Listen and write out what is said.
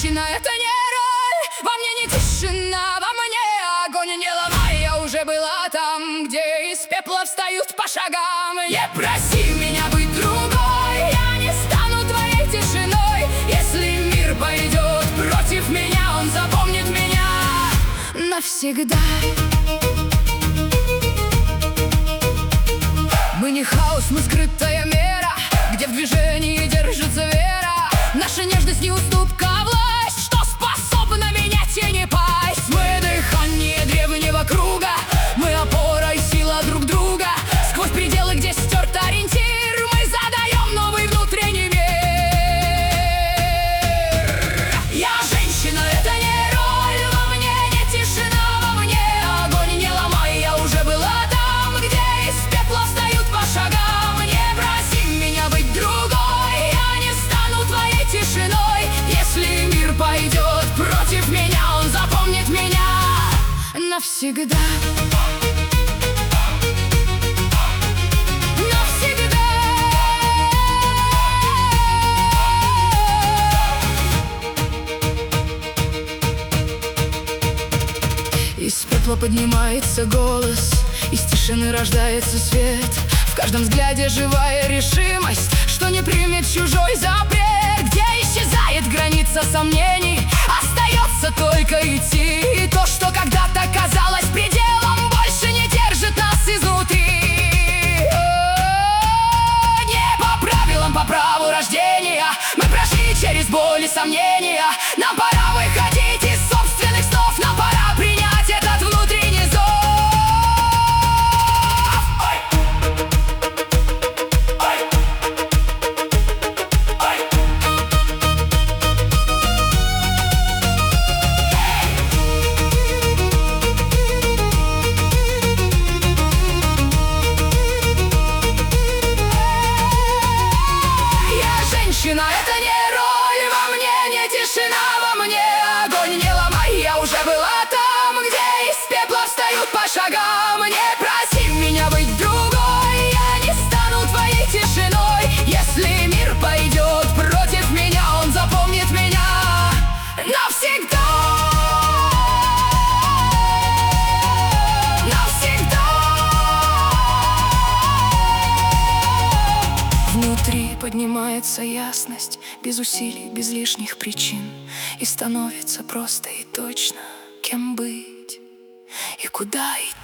женщина — это не роль. Во мне не тишина, во мне огонь. Не ломай, я уже была там, где из пепла встают по шагам. Не проси меня быть другой, я не стану твоей тишиной. Если мир пойдет против меня, он запомнит меня навсегда. Мы не хаос, мы скрытая мера, где в движении держится вера. Наша нежность не уступка, а власть, что способна менять тени пасть. Мы дыхание древнего круга, мы опора и сила друг друга. Сквозь пределы, где стерт ориентир, мы задаем новый внутренний мир. Я женщина, это не роль, во мне не тишина, во мне огонь. Не ломай, я уже была там, где из пепла встают по шагам. Не проси меня быть другой, я не стану твоей тишиной. Если мир пойдет против меня, он запомнит меня навсегда. Навсегда. Из пепла поднимается голос, из тишины рождается свет. В каждом взгляде живая решимость, что не примет чужой запрет. Где исчезает граница сомнений, остается только идти. И то, что когда-то казалось пределом, больше не держит нас изнутри. Не по правилам, по праву рождения мы прошли через боль и сомнения. Нам пора выходить из собственных снов, нам пора принять этот внутренний зов. Женщина — это не роль, во мне не тишина, во мне огонь. Не ломай, я уже была там, где из пепла встают по шагам. Не проси меня быть другой, я не стану твоей тишиной. Если мир пойдет против меня, он запомнит меня навсегда. Внутри поднимается ясность, без усилий, без лишних причин. И становится просто и точно, кем быть и куда идти.